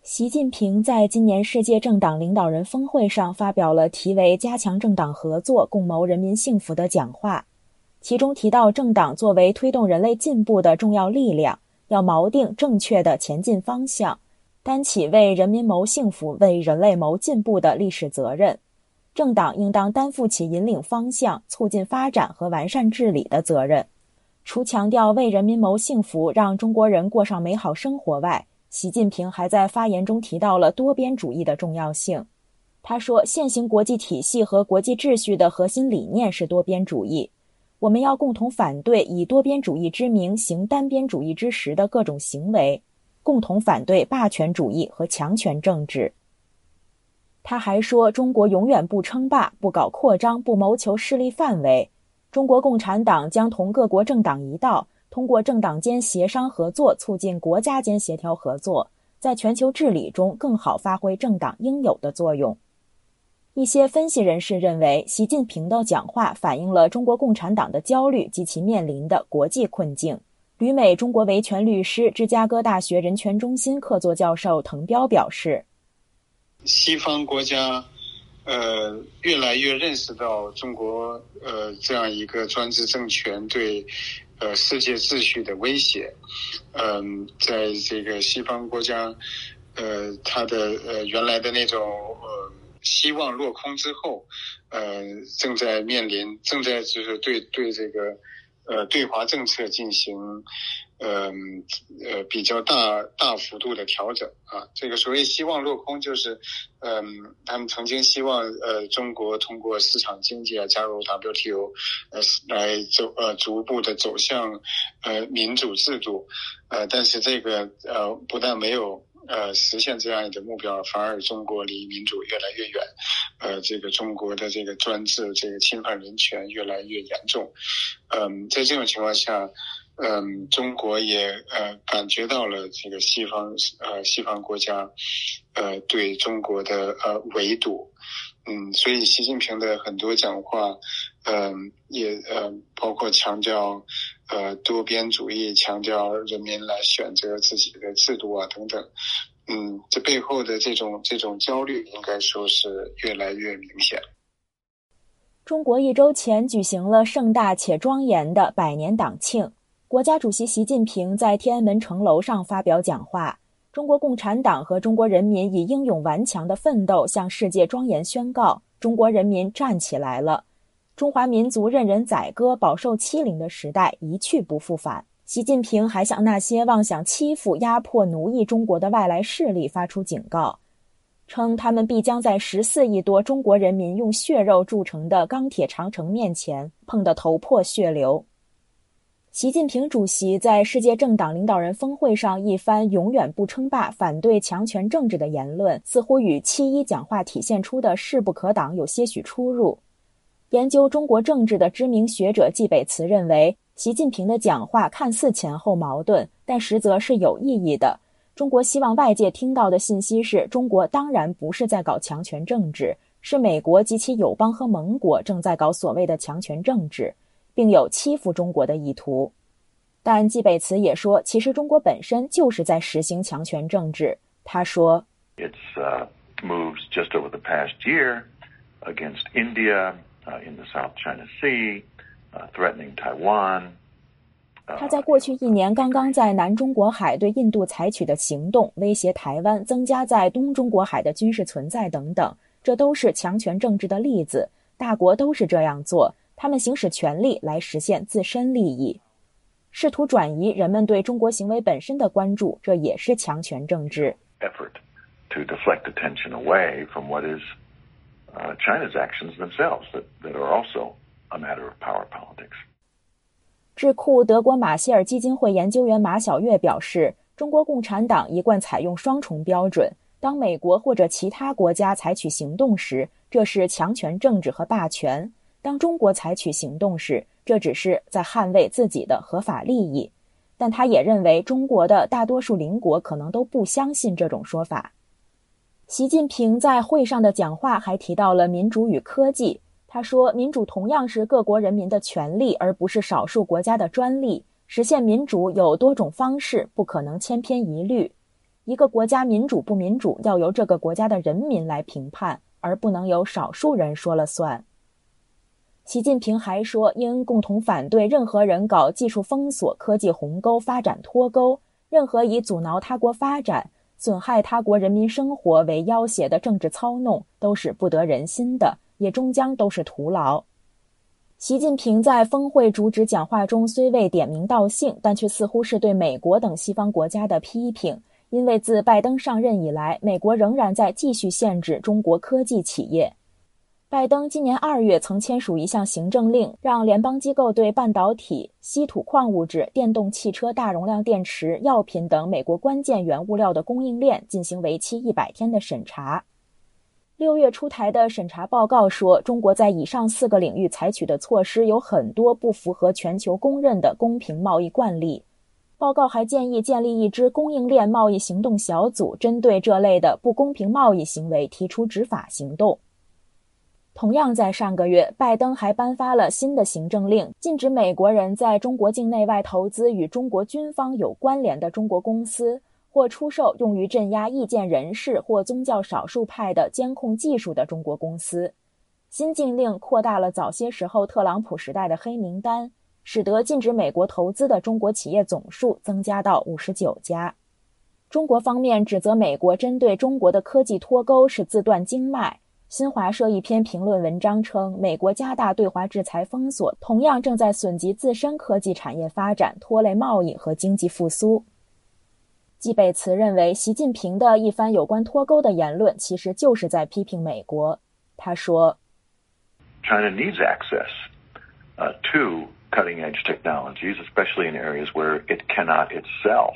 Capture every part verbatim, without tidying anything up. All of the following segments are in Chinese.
习近平在今年世界政党领导人峰会上发表了题为加强政党合作，共谋人民幸福的讲话。其中提到政党作为推动人类进步的重要力量，要锚定正确的前进方向，担起为人民谋幸福、为人类谋进步的历史责任。政党应当担负起引领方向、促进发展和完善治理的责任。除强调为人民谋幸福，让中国人过上美好生活外，习近平还在发言中提到了多边主义的重要性。他说，现行国际体系和国际秩序的核心理念是多边主义，我们要共同反对以多边主义之名行单边主义之实的各种行为，共同反对霸权主义和强权政治。他还说，中国永远不称霸，不搞扩张，不谋求势力范围。中国共产党将同各国政党一道，通过政党间协商合作，促进国家间协调合作，在全球治理中更好发挥政党应有的作用。一些分析人士认为，习近平的讲话反映了中国共产党的焦虑及其面临的国际困境。旅美中国维权律师、芝加哥大学人权中心客座教授滕彪表示， 西方国家呃，越来越认识到中国呃这样一个专制政权对呃世界秩序的威胁。嗯、呃，在这个西方国家，呃，它的呃原来的那种呃希望落空之后，呃，正在面临，正在就是对对这个呃对华政策进行呃呃比较大大幅度的调整啊。这个所谓希望落空，就是嗯、呃，他们曾经希望呃中国通过市场经济啊加入 W T O， 呃来走呃逐步的走向呃民主制度，呃但是这个呃不但没有呃实现这样的目标，反而中国离民主越来越远，呃这个中国的这个专制，这个侵犯人权越来越严重。嗯，在这种情况下，嗯，中国也呃感觉到了这个西方呃西方国家呃对中国的呃围堵。嗯，所以习近平的很多讲话，嗯、呃，也呃包括强调呃多边主义，强调人民来选择自己的制度啊等等。嗯，这背后的这种这种焦虑，应该说是越来越明显。 中国一周前举行了盛大且庄严的百年党庆，国家主席习近平在天安门城楼上发表讲话。中国共产党和中国人民以英勇顽强的奋斗向世界庄严宣告，中国人民站起来了。中华民族任人宰割、饱受欺凌的时代一去不复返。习近平还向那些妄想欺负、压迫、奴役中国的外来势力发出警告，称他们必将在十四亿多中国人民用血肉铸成的钢铁长城面前碰得头破血流。习近平主席在世界政党领导人峰会上一番永远不称霸、反对强权政治的言论，似乎与七一讲话体现出的势不可挡有些许出入。研究中国政治的知名学者季北茨认为，习近平的讲话看似前后矛盾，但实则是有意义的。中国希望外界听到的信息是，中国当然不是在搞强权政治，是美国及其友邦和盟国正在搞所谓的强权政治，并有欺负中国的意图。但季北茨也说，其实中国本身就是在实行强权政治。他说 It's uh, moves just over the past year against India uh, in the South China Sea, uh, threatening Taiwan. 他在过去一年刚刚在南中国海对印度采取的行动，威胁台湾，增加在东中国海的军事存在等等，这都是强权政治的例子。大国都是这样做，他们行使权力来实现自身利益，试图转移人们对中国行为本身的关注，这也是强权政治。 Effort to deflect attention away from what is uh, China's actions themselves that, that are also a matter of power politics. 智库德国马歇尔基金会研究员马晓月表示，中国共产党一贯采用双重标准，当美国或者其他国家采取行动时，这是强权政治和霸权；当中国采取行动时，这只是在捍卫自己的合法利益。但他也认为，中国的大多数邻国可能都不相信这种说法。习近平在会上的讲话还提到了民主与科技。他说，民主同样是各国人民的权利，而不是少数国家的专利。实现民主有多种方式，不可能千篇一律。 一个国家民主不民主要由这个国家的人民来评判，而不能由少数人说了算。习近平还说，应共同反对任何人搞技术封锁、科技鸿沟、发展脱钩，任何以阻挠他国发展、损害他国人民生活为要挟的政治操弄，都是不得人心的，也终将都是徒劳。习近平在峰会主旨讲话中虽未点名道姓，但却似乎是对美国等西方国家的批评，因为自拜登上任以来，美国仍然在继续限制中国科技企业。拜登今年二月曾签署一项行政令，让联邦机构对半导体、稀土矿物质、电动汽车大容量电池、药品等美国关键原物料的供应链进行为期一百天的审查。六月出台的审查报告说，中国在以上四个领域采取的措施有很多不符合全球公认的公平贸易惯例。报告还建议建立一支供应链贸易行动小组，针对这类的不公平贸易行为提出执法行动。同样在上个月，拜登还颁发了新的行政令，禁止美国人在中国境内外投资与中国军方有关联的中国公司，或出售用于镇压意见人士或宗教少数派的监控技术的中国公司。新禁令扩大了早些时候特朗普时代的黑名单，使得禁止美国投资的中国企业总数增加到五十九家。中国方面指责美国针对中国的科技脱钩是自断经脉。新华社一篇评论文章称，美国加大对华制裁封锁，同样正在损及自身科技产业发展，拖累贸易和经济复苏。季北茨认为，习近平的一番有关脱钩的言论其实就是在批评美国。他说 China needs access uh, to cutting-edge technologies, especially in areas where it cannot itself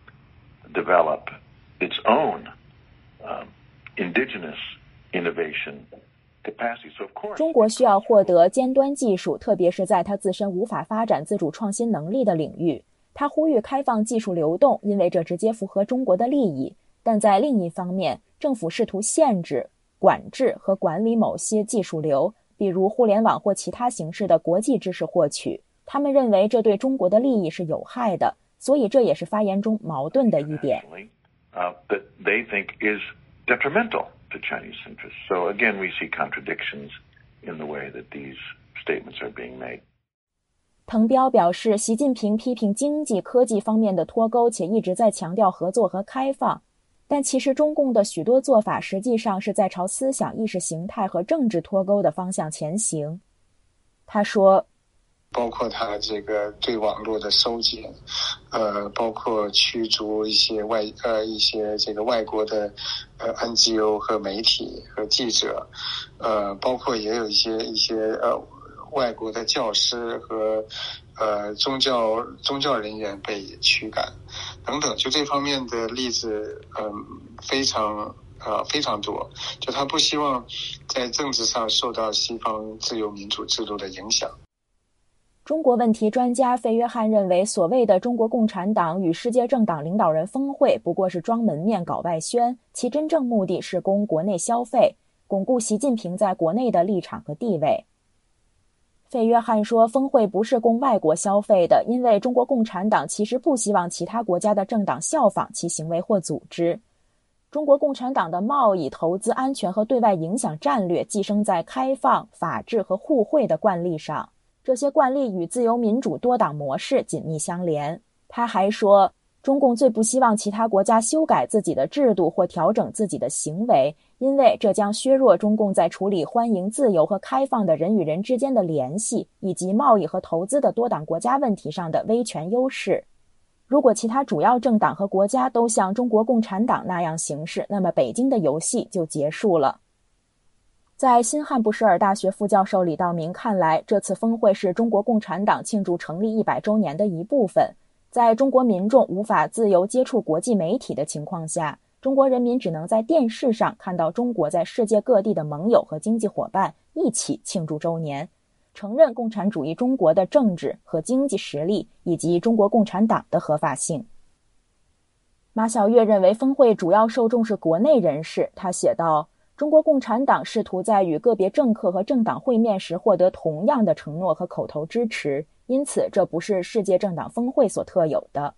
develop its own um, indigenous innovation capacity. So of course, 中国需要获得尖端技术，特别是在它自身无法发展自主创新能力的领域。他呼吁开放技术流动，因为这直接符合中国的利益。但在另一方面，政府试图限制、管制和管理某些技术流，比如互联网或其他形式的国际知识获取。他们认为这对中国的利益是有害的，所以这也是发言中矛盾的一点。 Uh, that they think is detrimental to Chinese interests. So again, we see contradictions in the way that these statements are being made. 滕彪表示，习近平批评经济科技方面的脱钩，且一直在强调合作和开放，但其实中共的许多做法实际上是在朝思想意识形态和政治脱钩的方向前行。他说， 包括他这个对网络的收紧，呃，包括驱逐一些外呃一些这个外国的呃 N G O 和媒体和记者，呃，包括也有一些一些呃外国的教师和呃宗教宗教人员被驱赶等等，就这方面的例子，嗯、呃，非常呃非常多。就他不希望在政治上受到西方自由民主制度的影响。 中国问题专家费约翰认为，所谓的中国共产党与世界政党领导人峰会不过是装门面搞外宣，其真正目的是供国内消费，巩固习近平在国内的立场和地位。费约翰说，峰会不是供外国消费的，因为中国共产党其实不希望其他国家的政党效仿其行为或组织。中国共产党的贸易、投资、安全和对外影响战略寄生在开放、法治和互惠的惯例上，这些惯例与自由民主多党模式紧密相连。他还说，中共最不希望其他国家修改自己的制度或调整自己的行为，因为这将削弱中共在处理欢迎自由和开放的人与人之间的联系，以及贸易和投资的多党国家问题上的威权优势。如果其他主要政党和国家都像中国共产党那样行事，那么北京的游戏就结束了。在新罕布什尔大学副教授李道明看来，这次峰会是中国共产党庆祝成立一百周年的一部分。在中国民众无法自由接触国际媒体的情况下，中国人民只能在电视上看到中国在世界各地的盟友和经济伙伴一起庆祝周年，承认共产主义中国的政治和经济实力以及中国共产党的合法性。马晓月认为峰会主要受众是国内人士，他写道，中国共产党试图在与个别政客和政党会面时获得同样的承诺和口头支持，因此这不是世界政党峰会所特有的。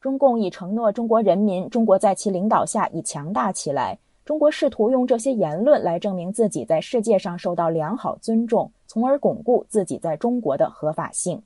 中共已承诺中国人民，中国在其领导下已强大起来。中国试图用这些言论来证明自己在世界上受到良好尊重，从而巩固自己在中国的合法性。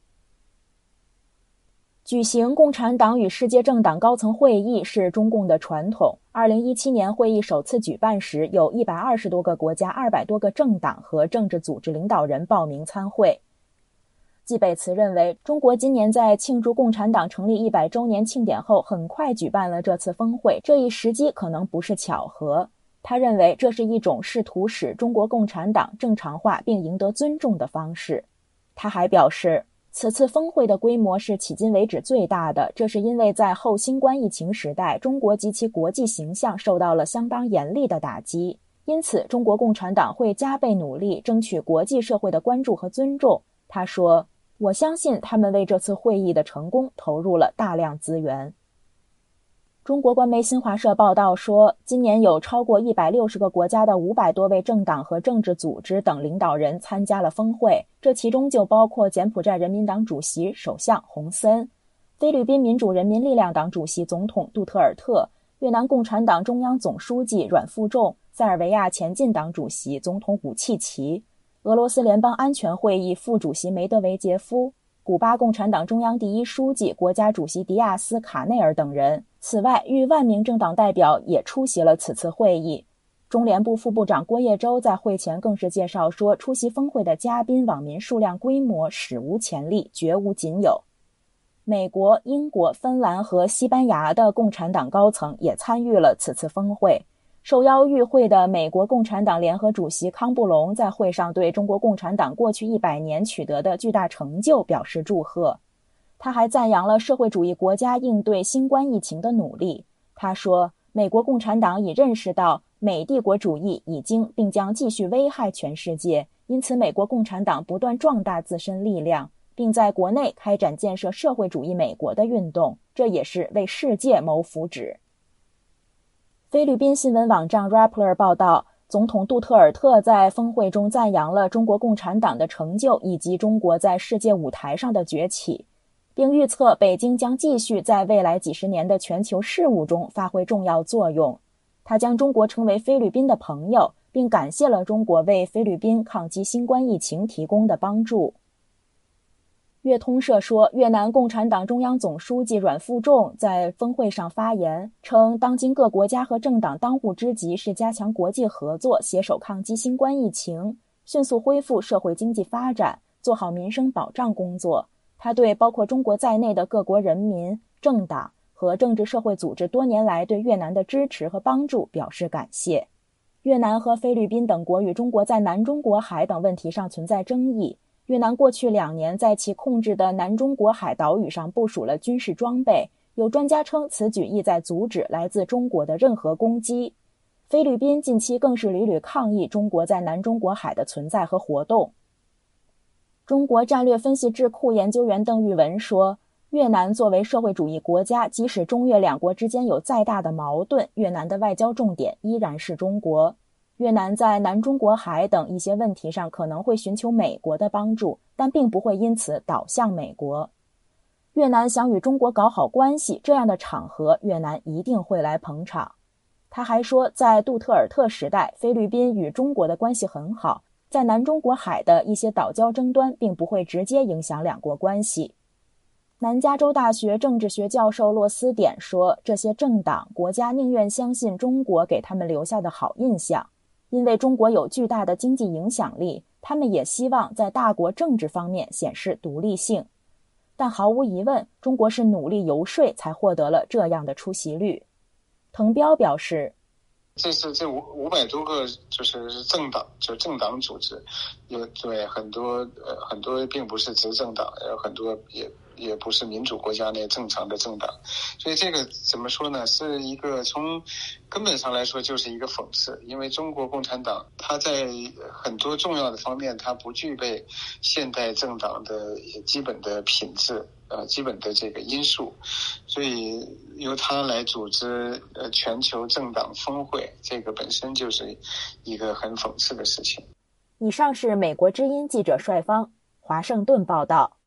举行共产党与世界政党高层会议是中共的传统。二零一七年会议首次举办时，有一百二十多个国家、二百多个政党和政治组织领导人报名参会。季北茨认为，中国今年在庆祝共产党成立一百周年庆典后，很快举办了这次峰会，这一时机可能不是巧合。他认为这是一种试图使中国共产党正常化并赢得尊重的方式。他还表示，此次峰会的规模是迄今为止最大的，这是因为在后新冠疫情时代，中国及其国际形象受到了相当严厉的打击，因此中国共产党会加倍努力争取国际社会的关注和尊重。他说，我相信他们为这次会议的成功投入了大量资源。中国官媒新华社报道说，今年有超过一百六十个国家的五百多位政党和政治组织等领导人参加了峰会，这其中就包括柬埔寨人民党主席首相洪森、菲律宾民主人民力量党主席总统杜特尔特、越南共产党中央总书记阮富仲、塞尔维亚前进党主席总统武契奇、俄罗斯联邦安全会议副主席梅德韦杰夫、古巴共产党中央第一书记、国家主席迪亚斯卡内尔等人。此外，逾万名政党代表也出席了此次会议。中联部副部长郭叶洲在会前更是介绍说，出席峰会的嘉宾网民数量规模史无前例，绝无仅有。美国、英国、芬兰和西班牙的共产党高层也参与了此次峰会。受邀与会的美国共产党联合主席康布隆在会上对中国共产党过去一百年取得的巨大成就表示祝贺。他还赞扬了社会主义国家应对新冠疫情的努力。他说，美国共产党已认识到美帝国主义已经并将继续危害全世界，因此美国共产党不断壮大自身力量，并在国内开展建设社会主义美国的运动，这也是为世界谋福祉。菲律宾新闻网站 Rappler 报道，总统杜特尔特在峰会中赞扬了中国共产党的成就以及中国在世界舞台上的崛起，并预测北京将继续在未来几十年的全球事务中发挥重要作用。他将中国称为菲律宾的朋友，并感谢了中国为菲律宾抗击新冠疫情提供的帮助。越通社说，越南共产党中央总书记阮富仲在峰会上发言，称当今各国家和政党当务之急是加强国际合作，携手抗击新冠疫情，迅速恢复社会经济发展，做好民生保障工作。他对包括中国在内的各国人民、政党和政治社会组织多年来对越南的支持和帮助表示感谢。越南和菲律宾等国与中国在南中国海等问题上存在争议。越南过去两年在其控制的南中国海岛屿上部署了军事装备，有专家称此举意在阻止来自中国的任何攻击。菲律宾近期更是屡屡抗议中国在南中国海的存在和活动。中国战略分析智库研究员邓玉文说，越南作为社会主义国家，即使中越两国之间有再大的矛盾，越南的外交重点依然是中国。越南在南中国海等一些问题上可能会寻求美国的帮助，但并不会因此倒向美国。越南想与中国搞好关系，这样的场合越南一定会来捧场。他还说，在杜特尔特时代，菲律宾与中国的关系很好，在南中国海的一些岛礁争端并不会直接影响两国关系。南加州大学政治学教授洛斯点说，这些政党、国家宁愿相信中国给他们留下的好印象，因为中国有巨大的经济影响力，他们也希望在大国政治方面显示独立性。但毫无疑问，中国是努力游说才获得了这样的出席率。滕彪表示， 这是这五五百多个就是政党，就政党组织，有对很多呃很多并不是执政党，有很多也也不是民主国家内正常的政党，所以这个怎么说呢？是一个从根本上来说就是一个讽刺，因为中国共产党它在很多重要的方面它不具备现代政党的基本的品质，呃，基本的这个因素，所以由它来组织呃全球政党峰会，这个本身就是一个很讽刺的事情。 以上是美国之音记者帅方华盛顿报道。